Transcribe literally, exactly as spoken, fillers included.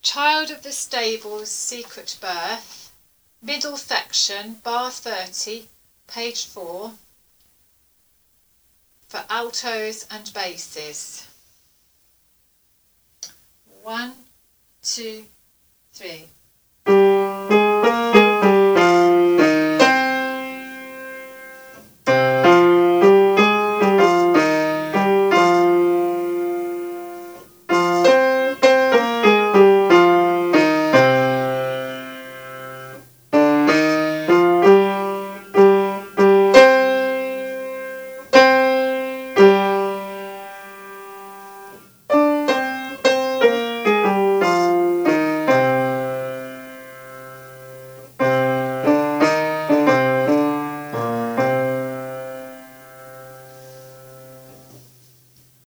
Child of the Stables, Secret Birth, middle section, bar thirty, page four, for altos and basses. One, two, three.